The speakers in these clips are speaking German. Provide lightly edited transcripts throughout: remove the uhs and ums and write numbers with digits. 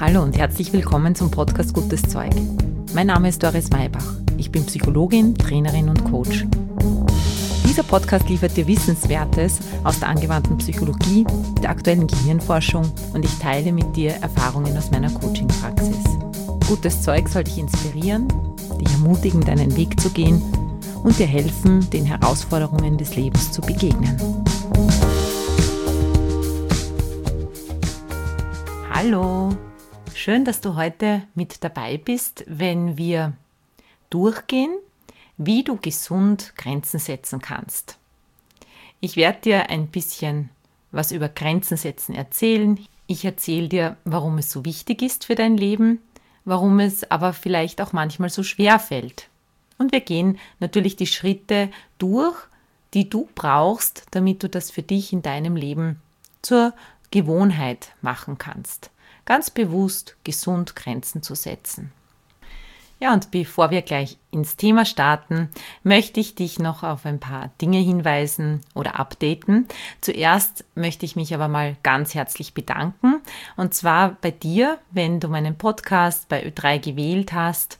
Hallo und herzlich willkommen zum Podcast Gutes Zeug. Mein Name ist Doris Maybach. Ich bin Psychologin, Trainerin und Coach. Dieser Podcast liefert dir Wissenswertes aus der angewandten Psychologie, der aktuellen Gehirnforschung und ich teile mit dir Erfahrungen aus meiner Coaching-Praxis. Gutes Zeug soll dich inspirieren, dich ermutigen, deinen Weg zu gehen und dir helfen, den Herausforderungen des Lebens zu begegnen. Hallo, schön, dass du heute mit dabei bist, wenn wir durchgehen, wie du gesund Grenzen setzen kannst. Ich werde dir ein bisschen was über Grenzen setzen erzählen. Ich erzähle dir, warum es so wichtig ist für dein Leben, warum es aber vielleicht auch manchmal so schwer fällt. Und wir gehen natürlich die Schritte durch, die du brauchst, damit du das für dich in deinem Leben zur Gewohnheit machen kannst. Ganz bewusst gesund Grenzen zu setzen. Ja, und bevor wir gleich ins Thema starten, möchte ich dich noch auf ein paar Dinge hinweisen oder updaten. Zuerst möchte ich mich aber mal ganz herzlich bedanken. Und zwar bei dir, wenn du meinen Podcast bei Ö3 gewählt hast.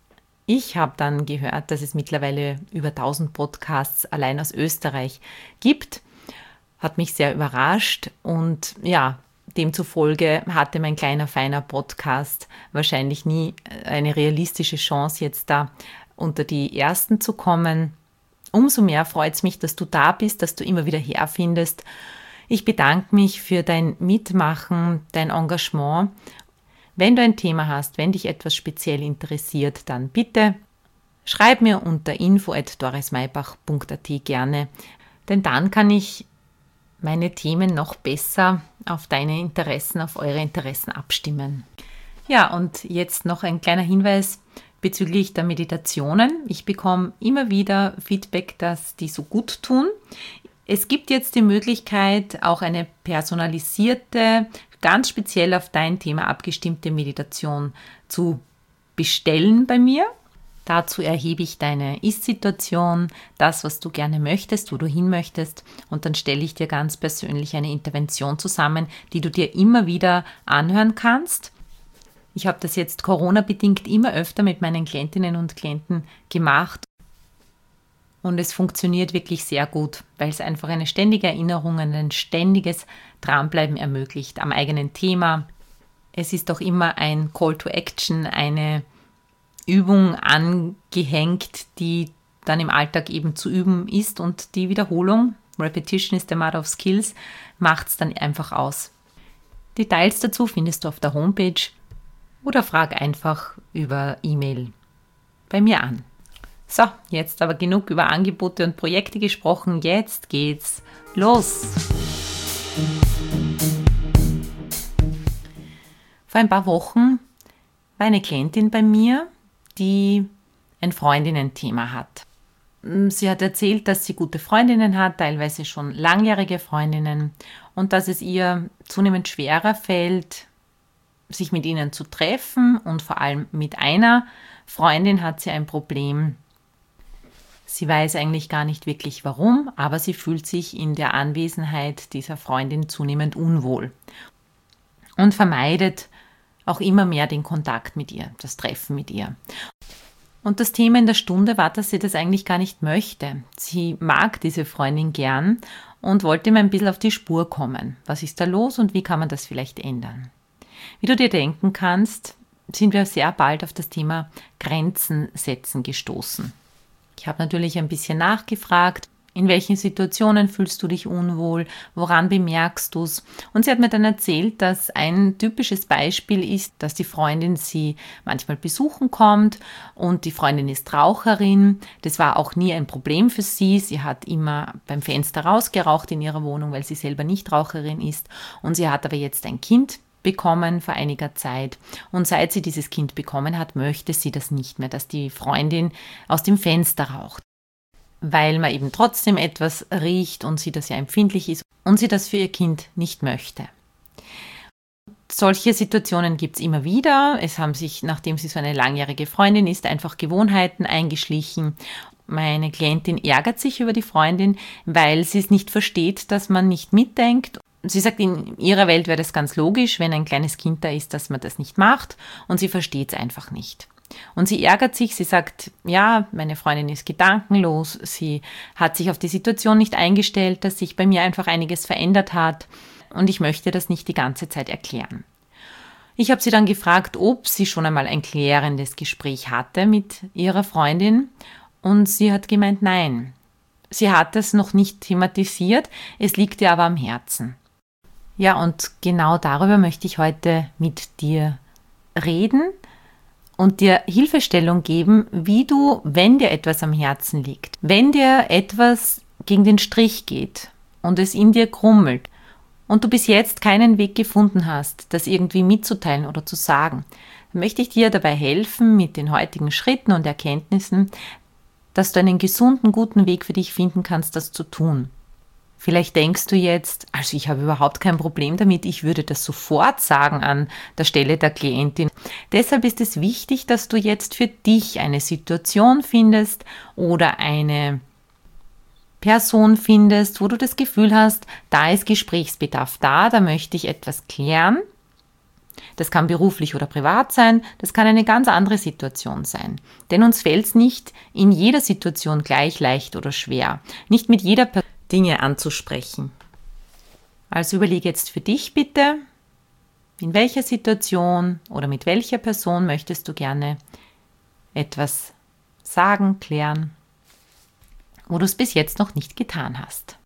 Ich habe dann gehört, dass es mittlerweile über 1000 Podcasts allein aus Österreich gibt. Hat mich sehr überrascht und ja, demzufolge hatte mein kleiner, feiner Podcast wahrscheinlich nie eine realistische Chance, jetzt da unter die Ersten zu kommen. Umso mehr freut es mich, dass du da bist, dass du immer wieder herfindest. Ich bedanke mich für dein Mitmachen, dein Engagement. Wenn du ein Thema hast, wenn dich etwas speziell interessiert, dann bitte schreib mir unter info@dorismaybach.at gerne, denn dann kann ich meine Themen noch besser auf deine Interessen, auf eure Interessen abstimmen. Ja, und jetzt noch ein kleiner Hinweis bezüglich der Meditationen. Ich bekomme immer wieder Feedback, dass die so gut tun. Es gibt jetzt die Möglichkeit, auch eine personalisierte, ganz speziell auf dein Thema abgestimmte Meditation zu bestellen bei mir. Dazu erhebe ich deine Ist-Situation, das, was du gerne möchtest, wo du hin möchtest und dann stelle ich dir ganz persönlich eine Intervention zusammen, die du dir immer wieder anhören kannst. Ich habe das jetzt Corona-bedingt immer öfter mit meinen Klientinnen und Klienten gemacht und es funktioniert wirklich sehr gut, weil es einfach eine ständige Erinnerung, ein ständiges Dranbleiben ermöglicht am eigenen Thema. Es ist auch immer ein Call to Action, eine Übung angehängt, die dann im Alltag eben zu üben ist und die Wiederholung, Repetition is the mother of skills, macht es dann einfach aus. Details dazu findest du auf der Homepage oder frag einfach über E-Mail bei mir an. So, jetzt aber genug über Angebote und Projekte gesprochen, jetzt geht's los! Vor ein paar Wochen war eine Klientin bei mir, die ein Freundinnen-Thema hat. Sie hat erzählt, dass sie gute Freundinnen hat, teilweise schon langjährige Freundinnen und dass es ihr zunehmend schwerer fällt, sich mit ihnen zu treffen und vor allem mit einer Freundin hat sie ein Problem. Sie weiß eigentlich gar nicht wirklich warum, aber sie fühlt sich in der Anwesenheit dieser Freundin zunehmend unwohl und vermeidet auch immer mehr den Kontakt mit ihr, das Treffen mit ihr. Und das Thema in der Stunde war, dass sie das eigentlich gar nicht möchte. Sie mag diese Freundin gern und wollte ihm ein bisschen auf die Spur kommen. Was ist da los und wie kann man das vielleicht ändern? Wie du dir denken kannst, sind wir sehr bald auf das Thema Grenzen setzen gestoßen. Ich habe natürlich ein bisschen nachgefragt, in welchen Situationen fühlst du dich unwohl? Woran bemerkst du es? Und sie hat mir dann erzählt, dass ein typisches Beispiel ist, dass die Freundin sie manchmal besuchen kommt und die Freundin ist Raucherin. Das war auch nie ein Problem für sie. Sie hat immer beim Fenster rausgeraucht in ihrer Wohnung, weil sie selber nicht Raucherin ist. Und sie hat aber jetzt ein Kind bekommen vor einiger Zeit. Und seit sie dieses Kind bekommen hat, möchte sie das nicht mehr, dass die Freundin aus dem Fenster raucht, weil man eben trotzdem etwas riecht und sie das ja empfindlich ist und sie das für ihr Kind nicht möchte. Solche Situationen gibt es immer wieder. Es haben sich, nachdem sie so eine langjährige Freundin ist, einfach Gewohnheiten eingeschlichen. Meine Klientin ärgert sich über die Freundin, weil sie es nicht versteht, dass man nicht mitdenkt sie sagt, in ihrer Welt wäre das ganz logisch, wenn ein kleines Kind da ist, dass man das nicht macht, und sie versteht es einfach nicht. Und sie ärgert sich, sie sagt, ja, meine Freundin ist gedankenlos, sie hat sich auf die Situation nicht eingestellt, dass sich bei mir einfach einiges verändert hat und ich möchte das nicht die ganze Zeit erklären. Ich habe sie dann gefragt, ob sie schon einmal ein klärendes Gespräch hatte mit ihrer Freundin und sie hat gemeint, nein. Sie hat das noch nicht thematisiert, es liegt ihr aber am Herzen. Ja, und genau darüber möchte ich heute mit dir reden und dir Hilfestellung geben, wie du, wenn dir etwas am Herzen liegt, wenn dir etwas gegen den Strich geht und es in dir grummelt und du bis jetzt keinen Weg gefunden hast, das irgendwie mitzuteilen oder zu sagen, dann möchte ich dir dabei helfen mit den heutigen Schritten und Erkenntnissen, dass du einen gesunden, guten Weg für dich finden kannst, das zu tun. Vielleicht denkst du jetzt, also ich habe überhaupt kein Problem damit, ich würde das sofort sagen an der Stelle der Klientin. Deshalb ist es wichtig, dass du jetzt für dich eine Situation findest oder eine Person findest, wo du das Gefühl hast, da ist Gesprächsbedarf da möchte ich etwas klären. Das kann beruflich oder privat sein, das kann eine ganz andere Situation sein. Denn uns fällt es nicht in jeder Situation gleich leicht oder schwer. Nicht mit jeder Person Dinge anzusprechen. Also überlege jetzt für dich bitte, in welcher Situation oder mit welcher Person möchtest du gerne etwas sagen, klären, wo du es bis jetzt noch nicht getan hast.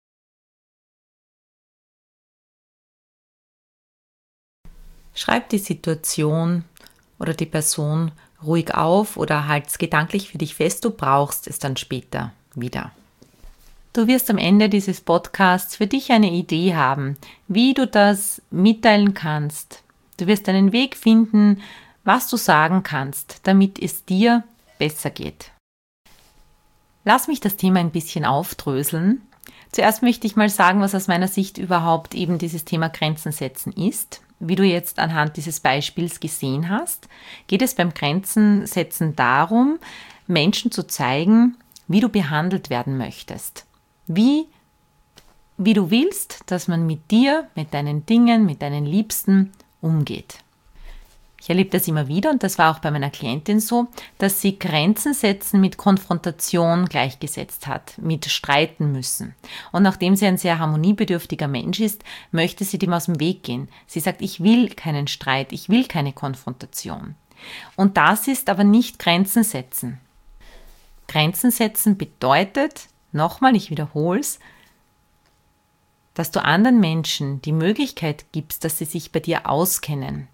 Schreib die Situation oder die Person ruhig auf oder halt es gedanklich für dich fest, du brauchst es dann später wieder. Du wirst am Ende dieses Podcasts für dich eine Idee haben, wie du das mitteilen kannst. Du wirst einen Weg finden, was du sagen kannst, damit es dir besser geht. Lass mich das Thema ein bisschen aufdröseln. Zuerst möchte ich mal sagen, was aus meiner Sicht überhaupt eben dieses Thema Grenzen setzen ist. Wie du jetzt anhand dieses Beispiels gesehen hast, geht es beim Grenzen setzen darum, Menschen zu zeigen, wie du behandelt werden möchtest. Wie du willst, dass man mit dir, mit deinen Dingen, mit deinen Liebsten umgeht. Ich erlebe das immer wieder und das war auch bei meiner Klientin so, dass sie Grenzen setzen mit Konfrontation gleichgesetzt hat, mit streiten müssen. Und nachdem sie ein sehr harmoniebedürftiger Mensch ist, möchte sie dem aus dem Weg gehen. Sie sagt, ich will keinen Streit, ich will keine Konfrontation. Und das ist aber nicht Grenzen setzen. Grenzen setzen bedeutet, nochmal, ich wiederhole es, dass du anderen Menschen die Möglichkeit gibst, dass sie sich bei dir auskennen.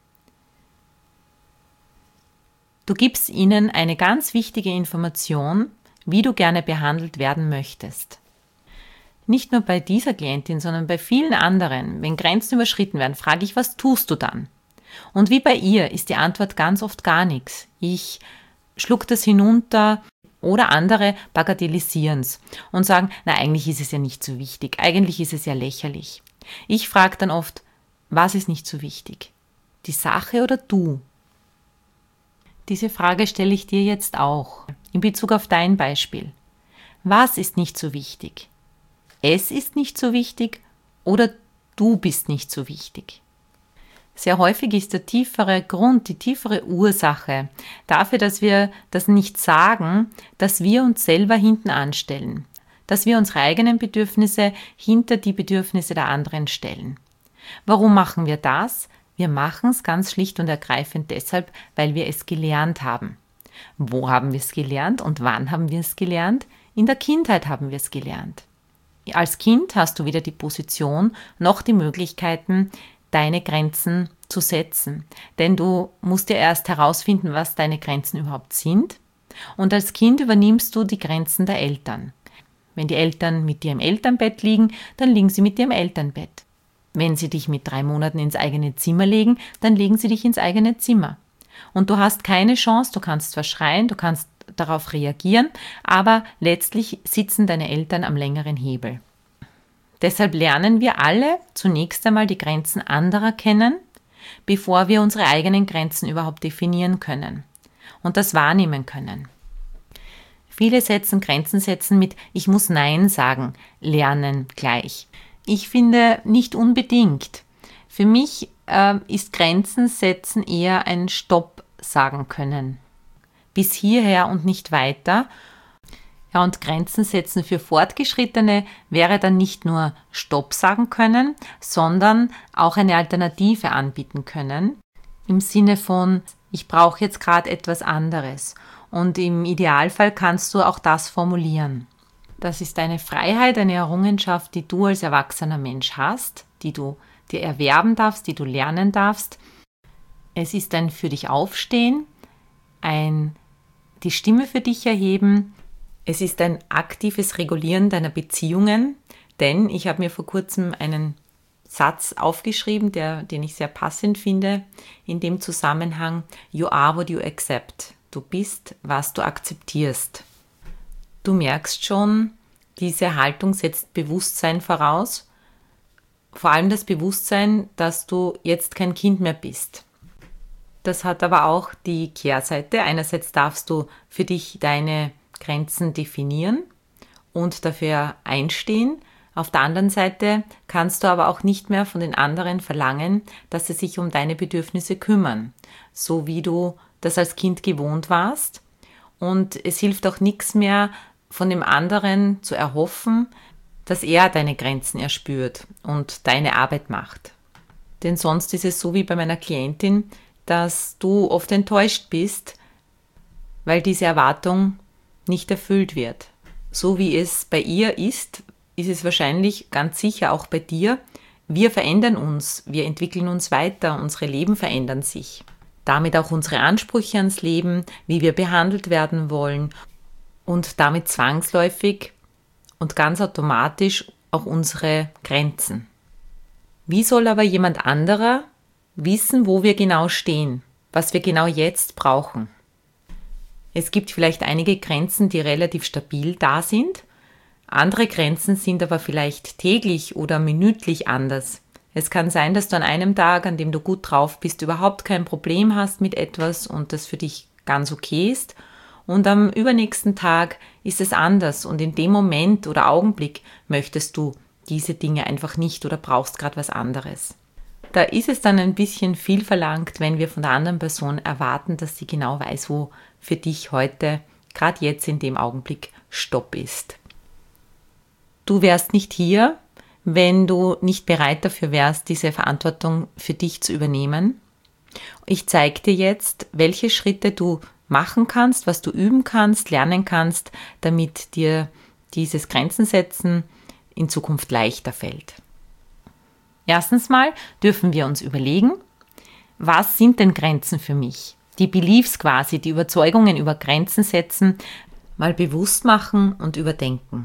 Du gibst ihnen eine ganz wichtige Information, wie du gerne behandelt werden möchtest. Nicht nur bei dieser Klientin, sondern bei vielen anderen. Wenn Grenzen überschritten werden, frage ich, was tust du dann? Und wie bei ihr ist die Antwort ganz oft gar nichts. Ich schluck das hinunter. Oder andere bagatellisieren es und sagen, na eigentlich ist es ja nicht so wichtig, eigentlich ist es ja lächerlich. Ich frage dann oft, was ist nicht so wichtig? Die Sache oder du? Diese Frage stelle ich dir jetzt auch in Bezug auf dein Beispiel. Was ist nicht so wichtig? Es ist nicht so wichtig oder du bist nicht so wichtig? Sehr häufig ist der tiefere Grund, die tiefere Ursache dafür, dass wir das nicht sagen, dass wir uns selber hinten anstellen, dass wir unsere eigenen Bedürfnisse hinter die Bedürfnisse der anderen stellen. Warum machen wir das? Wir machen es ganz schlicht und ergreifend deshalb, weil wir es gelernt haben. Wo haben wir es gelernt und wann haben wir es gelernt? In der Kindheit haben wir es gelernt. Als Kind hast du weder die Position noch die Möglichkeiten, deine Grenzen zu setzen. Denn du musst ja erst herausfinden, was deine Grenzen überhaupt sind. Und als Kind übernimmst du die Grenzen der Eltern. Wenn die Eltern mit dir im Elternbett liegen, dann liegen sie mit dir im Elternbett. Wenn sie dich mit 3 Monaten ins eigene Zimmer legen, dann legen sie dich ins eigene Zimmer. Und du hast keine Chance, du kannst zwar schreien, du kannst darauf reagieren, aber letztlich sitzen deine Eltern am längeren Hebel. Deshalb lernen wir alle zunächst einmal die Grenzen anderer kennen, bevor wir unsere eigenen Grenzen überhaupt definieren können und das wahrnehmen können. Viele Grenzen setzen mit Ich muss Nein sagen lernen gleich. Ich finde nicht unbedingt. Für mich ist Grenzen setzen eher ein Stopp sagen können. Bis hierher und nicht weiter. Ja, und Grenzen setzen für Fortgeschrittene wäre dann nicht nur Stopp sagen können, sondern auch eine Alternative anbieten können. Im Sinne von, ich brauche jetzt gerade etwas anderes. Und im Idealfall kannst du auch das formulieren. Das ist eine Freiheit, eine Errungenschaft, die du als erwachsener Mensch hast, die du dir erwerben darfst, die du lernen darfst. Es ist ein für dich aufstehen, die Stimme für dich erheben. Es ist ein aktives Regulieren deiner Beziehungen, denn ich habe mir vor kurzem einen Satz aufgeschrieben, den ich sehr passend finde, in dem Zusammenhang: You are what you accept. Du bist, was du akzeptierst. Du merkst schon, diese Haltung setzt Bewusstsein voraus, vor allem das Bewusstsein, dass du jetzt kein Kind mehr bist. Das hat aber auch die Kehrseite. Einerseits darfst du für dich deine Grenzen definieren und dafür einstehen. Auf der anderen Seite kannst du aber auch nicht mehr von den anderen verlangen, dass sie sich um deine Bedürfnisse kümmern, so wie du das als Kind gewohnt warst. Und es hilft auch nichts mehr, von dem anderen zu erhoffen, dass er deine Grenzen erspürt und deine Arbeit macht. Denn sonst ist es so wie bei meiner Klientin, dass du oft enttäuscht bist, weil diese Erwartung nicht erfüllt wird. So wie es bei ihr ist es wahrscheinlich ganz sicher auch bei dir. Wir verändern uns, wir entwickeln uns weiter, unsere Leben verändern sich. Damit auch unsere Ansprüche ans Leben, wie wir behandelt werden wollen und damit zwangsläufig und ganz automatisch auch unsere Grenzen. Wie soll aber jemand anderer wissen, wo wir genau stehen, was wir genau jetzt brauchen? Es gibt vielleicht einige Grenzen, die relativ stabil da sind. Andere Grenzen sind aber vielleicht täglich oder minütlich anders. Es kann sein, dass du an einem Tag, an dem du gut drauf bist, überhaupt kein Problem hast mit etwas und das für dich ganz okay ist. Und am übernächsten Tag ist es anders und in dem Moment oder Augenblick möchtest du diese Dinge einfach nicht oder brauchst gerade was anderes. Da ist es dann ein bisschen viel verlangt, wenn wir von der anderen Person erwarten, dass sie genau weiß, wo für dich heute, gerade jetzt in dem Augenblick, Stopp ist. Du wärst nicht hier, wenn du nicht bereit dafür wärst, diese Verantwortung für dich zu übernehmen. Ich zeige dir jetzt, welche Schritte du machen kannst, was du üben kannst, lernen kannst, damit dir dieses Grenzen setzen in Zukunft leichter fällt. Erstens mal dürfen wir uns überlegen, was sind denn Grenzen für mich? Die Beliefs quasi, die Überzeugungen über Grenzen setzen, mal bewusst machen und überdenken.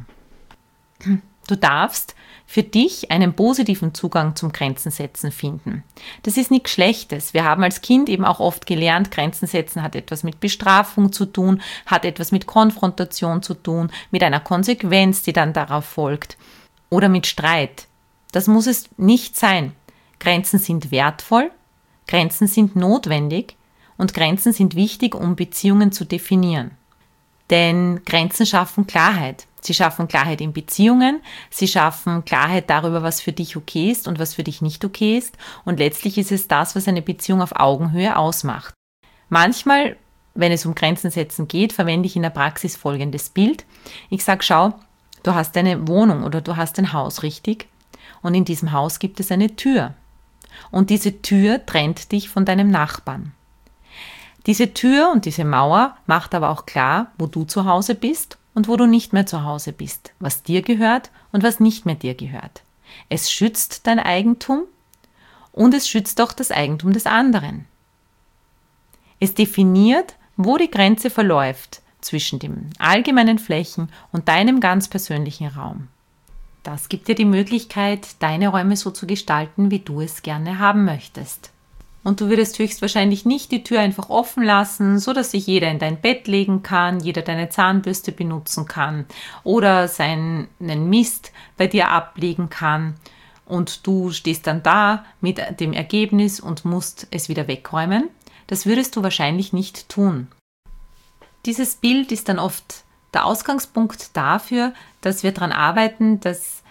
Du darfst für dich einen positiven Zugang zum Grenzen setzen finden. Das ist nichts Schlechtes. Wir haben als Kind eben auch oft gelernt, Grenzen setzen hat etwas mit Bestrafung zu tun, hat etwas mit Konfrontation zu tun, mit einer Konsequenz, die dann darauf folgt, oder mit Streit. Das muss es nicht sein. Grenzen sind wertvoll, Grenzen sind notwendig und Grenzen sind wichtig, um Beziehungen zu definieren. Denn Grenzen schaffen Klarheit. Sie schaffen Klarheit in Beziehungen, sie schaffen Klarheit darüber, was für dich okay ist und was für dich nicht okay ist. Und letztlich ist es das, was eine Beziehung auf Augenhöhe ausmacht. Manchmal, wenn es um Grenzen setzen geht, verwende ich in der Praxis folgendes Bild. Ich sage, schau, du hast eine Wohnung oder du hast ein Haus, richtig? Und in diesem Haus gibt es eine Tür. Und diese Tür trennt dich von deinem Nachbarn. Diese Tür und diese Mauer macht aber auch klar, wo du zu Hause bist und wo du nicht mehr zu Hause bist, was dir gehört und was nicht mehr dir gehört. Es schützt dein Eigentum und es schützt auch das Eigentum des anderen. Es definiert, wo die Grenze verläuft zwischen den allgemeinen Flächen und deinem ganz persönlichen Raum. Das gibt dir die Möglichkeit, deine Räume so zu gestalten, wie du es gerne haben möchtest. Und du würdest höchstwahrscheinlich nicht die Tür einfach offen lassen, so dass sich jeder in dein Bett legen kann, jeder deine Zahnbürste benutzen kann oder seinen Mist bei dir ablegen kann und du stehst dann da mit dem Ergebnis und musst es wieder wegräumen. Das würdest du wahrscheinlich nicht tun. Dieses Bild ist dann oft der Ausgangspunkt dafür, dass wir daran arbeiten, dass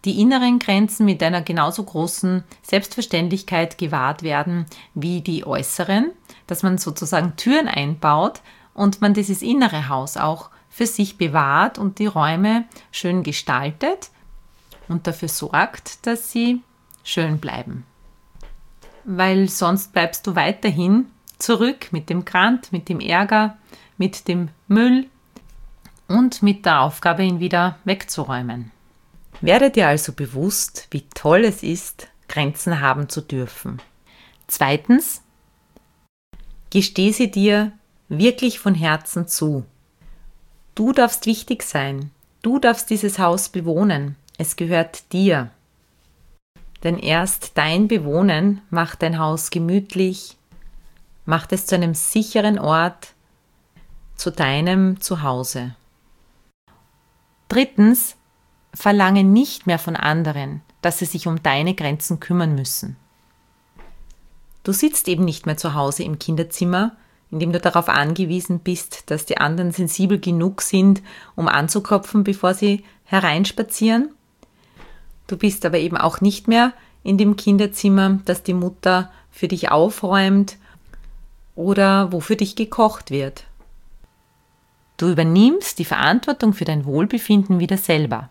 die inneren Grenzen mit einer genauso großen Selbstverständlichkeit gewahrt werden wie die äußeren, dass man sozusagen Türen einbaut und man dieses innere Haus auch für sich bewahrt und die Räume schön gestaltet und dafür sorgt, dass sie schön bleiben. Weil sonst bleibst du weiterhin zurück mit dem Grant, mit dem Ärger, mit dem Müll und mit der Aufgabe, ihn wieder wegzuräumen. Werde dir also bewusst, wie toll es ist, Grenzen haben zu dürfen. Zweitens, gesteh sie dir wirklich von Herzen zu. Du darfst wichtig sein. Du darfst dieses Haus bewohnen. Es gehört dir. Denn erst dein Bewohnen macht dein Haus gemütlich, macht es zu einem sicheren Ort, zu deinem Zuhause. Drittens, verlange nicht mehr von anderen, dass sie sich um deine Grenzen kümmern müssen. Du sitzt eben nicht mehr zu Hause im Kinderzimmer, in dem du darauf angewiesen bist, dass die anderen sensibel genug sind, um anzuklopfen, bevor sie hereinspazieren. Du bist aber eben auch nicht mehr in dem Kinderzimmer, das die Mutter für dich aufräumt oder wo für dich gekocht wird. Du übernimmst die Verantwortung für dein Wohlbefinden wieder selber.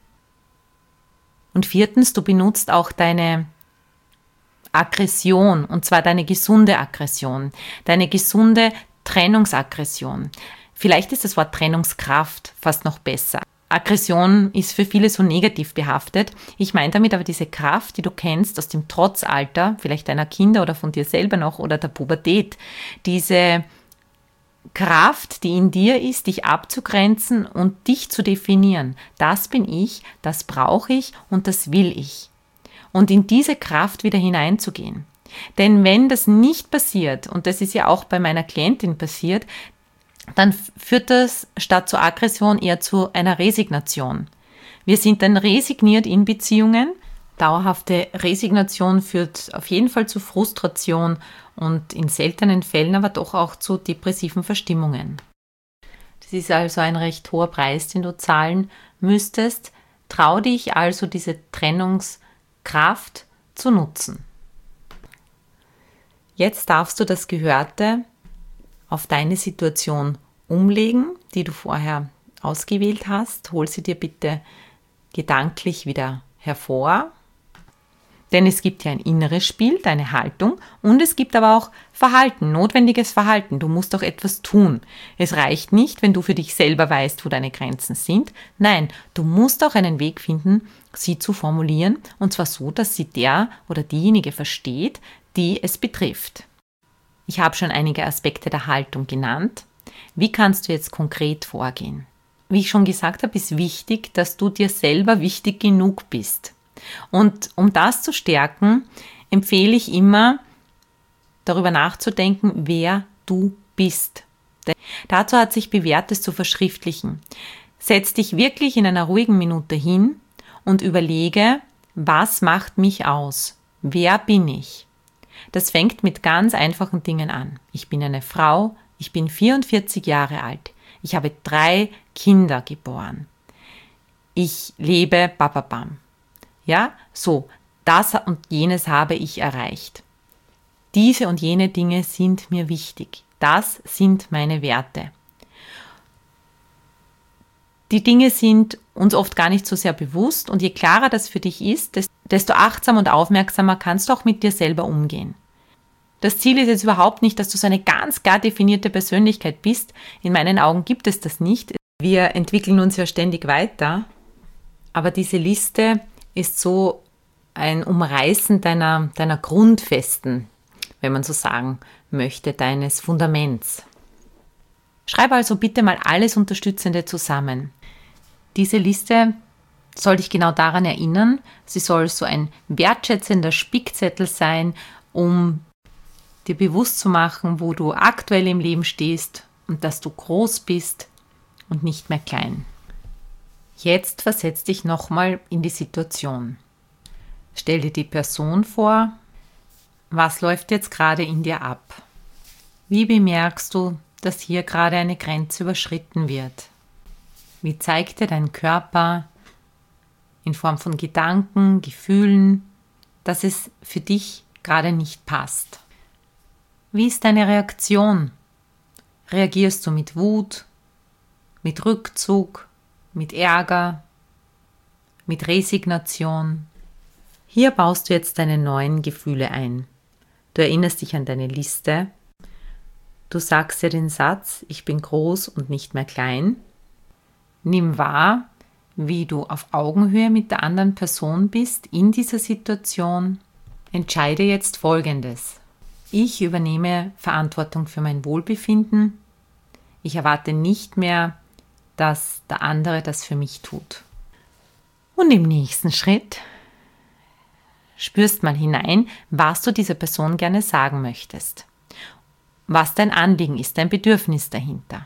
Und viertens, du benutzt auch deine Aggression, und zwar deine gesunde Aggression, deine gesunde Trennungsaggression. Vielleicht ist das Wort Trennungskraft fast noch besser. Aggression ist für viele so negativ behaftet. Ich meine damit aber diese Kraft, die du kennst aus dem Trotzalter, vielleicht deiner Kinder oder von dir selber noch oder der Pubertät. Diese Kraft, die in dir ist, dich abzugrenzen und dich zu definieren. Das bin ich, das brauche ich und das will ich. Und in diese Kraft wieder hineinzugehen. Denn wenn das nicht passiert, und das ist ja auch bei meiner Klientin passiert, dann führt das statt zur Aggression eher zu einer Resignation. Wir sind dann resigniert in Beziehungen. Dauerhafte Resignation führt auf jeden Fall zu Frustration und in seltenen Fällen aber doch auch zu depressiven Verstimmungen. Das ist also ein recht hoher Preis, den du zahlen müsstest. Trau dich also, diese Trennungskraft zu nutzen. Jetzt darfst du das Gehörte auf deine Situation umlegen, die du vorher ausgewählt hast. Hol sie dir bitte gedanklich wieder hervor. Denn es gibt ja ein inneres Spiel, deine Haltung, und es gibt aber auch Verhalten, notwendiges Verhalten. Du musst auch etwas tun. Es reicht nicht, wenn du für dich selber weißt, wo deine Grenzen sind. Nein, du musst auch einen Weg finden, sie zu formulieren, und zwar so, dass sie der oder diejenige versteht, die es betrifft. Ich habe schon einige Aspekte der Haltung genannt. Wie kannst du jetzt konkret vorgehen? Wie ich schon gesagt habe, ist wichtig, dass du dir selber wichtig genug bist. Und um das zu stärken, empfehle ich immer, darüber nachzudenken, wer du bist. Denn dazu hat sich bewährt, es zu verschriftlichen. Setz dich wirklich in einer ruhigen Minute hin und überlege, was macht mich aus? Wer bin ich? Das fängt mit ganz einfachen Dingen an. Ich bin eine Frau, ich bin 44 Jahre alt, ich habe 3 Kinder geboren. Ich lebe bababam. Ja, so, das und jenes habe ich erreicht. Diese und jene Dinge sind mir wichtig. Das sind meine Werte. Die Dinge sind uns oft gar nicht so sehr bewusst und je klarer das für dich ist, desto achtsamer und aufmerksamer kannst du auch mit dir selber umgehen. Das Ziel ist jetzt überhaupt nicht, dass du so eine ganz klar definierte Persönlichkeit bist. In meinen Augen gibt es das nicht. Wir entwickeln uns ja ständig weiter. Aber diese Liste ist so ein Umreißen deiner Grundfesten, wenn man so sagen möchte, deines Fundaments. Schreib also bitte mal alles Unterstützende zusammen. Diese Liste soll dich genau daran erinnern. Sie soll so ein wertschätzender Spickzettel sein, um dir bewusst zu machen, wo du aktuell im Leben stehst und dass du groß bist und nicht mehr klein. Jetzt versetz dich nochmal in die Situation. Stell dir die Person vor. Was läuft jetzt gerade in dir ab? Wie bemerkst du, dass hier gerade eine Grenze überschritten wird? Wie zeigt dir dein Körper, in Form von Gedanken, Gefühlen, dass es für dich gerade nicht passt. Wie ist deine Reaktion? Reagierst du mit Wut, mit Rückzug, mit Ärger, mit Resignation? Hier baust du jetzt deine neuen Gefühle ein. Du erinnerst dich an deine Liste. Du sagst dir den Satz, ich bin groß und nicht mehr klein. Nimm wahr, wie du auf Augenhöhe mit der anderen Person bist in dieser Situation. Entscheide jetzt Folgendes. Ich übernehme Verantwortung für mein Wohlbefinden. Ich erwarte nicht mehr, dass der andere das für mich tut. Und im nächsten Schritt spürst mal hinein, was du dieser Person gerne sagen möchtest. Was dein Anliegen ist, dein Bedürfnis dahinter.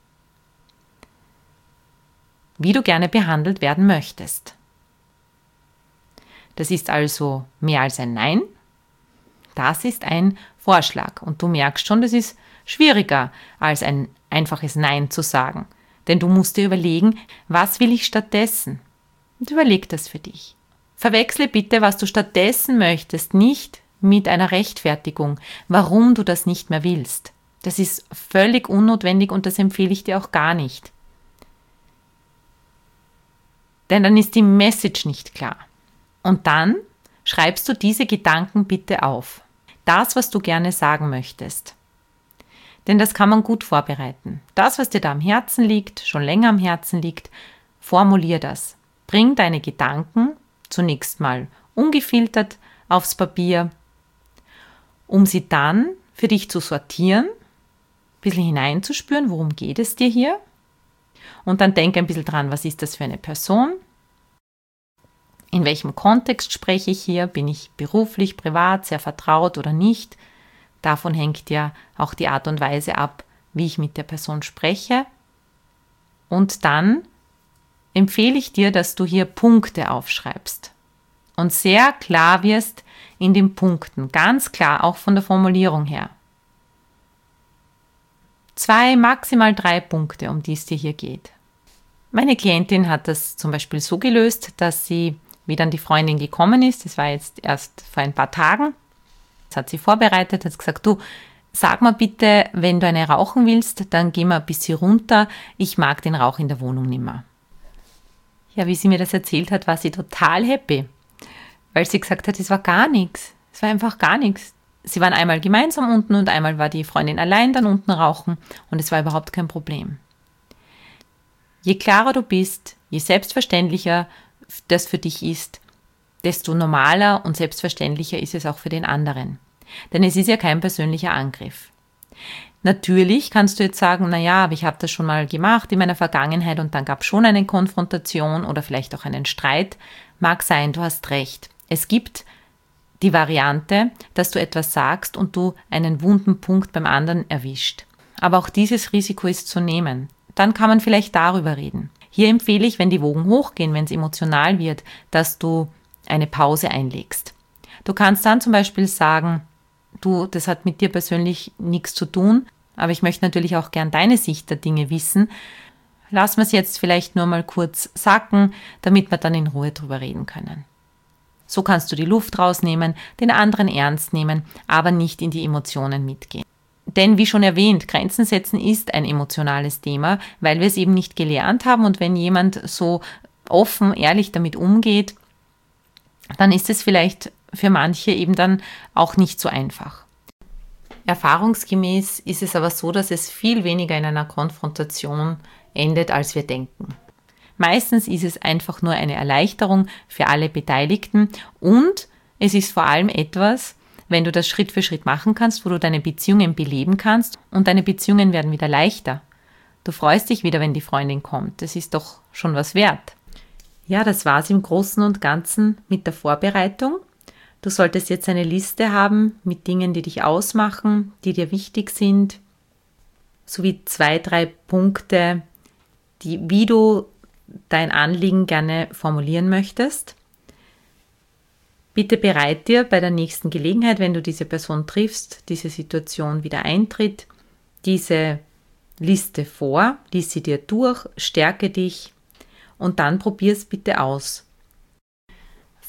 Wie du gerne behandelt werden möchtest. Das ist also mehr als ein Nein. Das ist ein Vorschlag. Und du merkst schon, das ist schwieriger als ein einfaches Nein zu sagen. Denn du musst dir überlegen, was will ich stattdessen? Und überleg das für dich. Verwechsle bitte, was du stattdessen möchtest, nicht mit einer Rechtfertigung, warum du das nicht mehr willst. Das ist völlig unnotwendig und das empfehle ich dir auch gar nicht. Denn dann ist die Message nicht klar. Und dann schreibst du diese Gedanken bitte auf. Das, was du gerne sagen möchtest. Denn das kann man gut vorbereiten. Das, was dir da am Herzen liegt, schon länger am Herzen liegt, formulier das. Bring deine Gedanken zunächst mal ungefiltert aufs Papier, um sie dann für dich zu sortieren, ein bisschen hineinzuspüren, worum geht es dir hier? Und dann denk ein bisschen dran, was ist das für eine Person? In welchem Kontext spreche ich hier? Bin ich beruflich, privat, sehr vertraut oder nicht? Davon hängt ja auch die Art und Weise ab, wie ich mit der Person spreche. Und dann empfehle ich dir, dass du hier Punkte aufschreibst und sehr klar wirst in den Punkten, ganz klar, auch von der Formulierung her. 2, maximal 3 Punkte, um die es dir hier geht. Meine Klientin hat das zum Beispiel so gelöst, dass sie, wie dann die Freundin gekommen ist, das war jetzt erst vor ein paar Tagen, das hat sie vorbereitet, hat gesagt, du, sag mal bitte, wenn du eine rauchen willst, dann geh mal ein bisschen runter, ich mag den Rauch in der Wohnung nimmer. Ja, wie sie mir das erzählt hat, war sie total happy, weil sie gesagt hat, es war gar nichts, es war einfach gar nichts. Sie waren einmal gemeinsam unten und einmal war die Freundin allein dann unten rauchen und es war überhaupt kein Problem. Je klarer du bist, je selbstverständlicher das für dich ist, desto normaler und selbstverständlicher ist es auch für den anderen. Denn es ist ja kein persönlicher Angriff. Natürlich kannst du jetzt sagen, naja, aber ich habe das schon mal gemacht in meiner Vergangenheit und dann gab es schon eine Konfrontation oder vielleicht auch einen Streit. Mag sein, du hast recht. Es gibt die Variante, dass du etwas sagst und du einen wunden Punkt beim anderen erwischt. Aber auch dieses Risiko ist zu nehmen. Dann kann man vielleicht darüber reden. Hier empfehle ich, wenn die Wogen hochgehen, wenn es emotional wird, dass du eine Pause einlegst. Du kannst dann zum Beispiel sagen, du, das hat mit dir persönlich nichts zu tun, aber ich möchte natürlich auch gern deine Sicht der Dinge wissen. Lass wir es jetzt vielleicht nur mal kurz sacken, damit wir dann in Ruhe drüber reden können. So kannst du die Luft rausnehmen, den anderen ernst nehmen, aber nicht in die Emotionen mitgehen. Denn wie schon erwähnt, Grenzen setzen ist ein emotionales Thema, weil wir es eben nicht gelernt haben und wenn jemand so offen, ehrlich damit umgeht, dann ist es vielleicht für manche eben dann auch nicht so einfach. Erfahrungsgemäß ist es aber so, dass es viel weniger in einer Konfrontation endet, als wir denken. Meistens ist es einfach nur eine Erleichterung für alle Beteiligten und es ist vor allem etwas, wenn du das Schritt für Schritt machen kannst, wo du deine Beziehungen beleben kannst und deine Beziehungen werden wieder leichter. Du freust dich wieder, wenn die Freundin kommt. Das ist doch schon was wert. Ja, das war's im Großen und Ganzen mit der Vorbereitung. Du solltest jetzt eine Liste haben mit Dingen, die dich ausmachen, die dir wichtig sind, sowie 2, 3 Punkte, wie du dein Anliegen gerne formulieren möchtest. Bitte bereit dir bei der nächsten Gelegenheit, wenn du diese Person triffst, diese Situation wieder eintritt, diese Liste vor, lies sie dir durch, stärke dich und dann probier es bitte aus.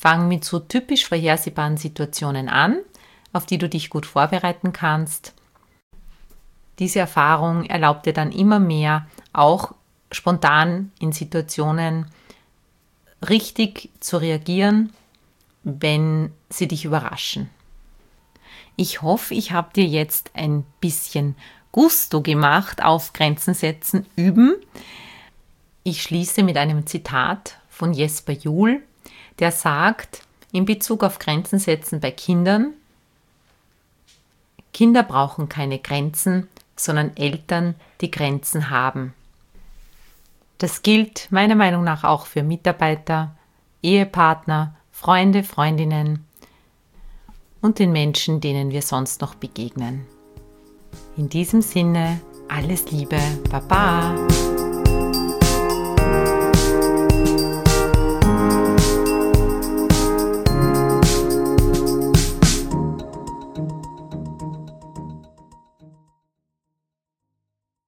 Fang mit so typisch vorhersehbaren Situationen an, auf die du dich gut vorbereiten kannst. Diese Erfahrung erlaubt dir dann immer mehr, auch spontan in Situationen richtig zu reagieren, wenn sie dich überraschen. Ich hoffe, ich habe dir jetzt ein bisschen Gusto gemacht auf Grenzen setzen, üben. Ich schließe mit einem Zitat von Jesper Juhl, der sagt, in Bezug auf Grenzen setzen bei Kindern: Kinder brauchen keine Grenzen, sondern Eltern, die Grenzen haben. Das gilt meiner Meinung nach auch für Mitarbeiter, Ehepartner, Freunde, Freundinnen und den Menschen, denen wir sonst noch begegnen. In diesem Sinne, alles Liebe, Baba!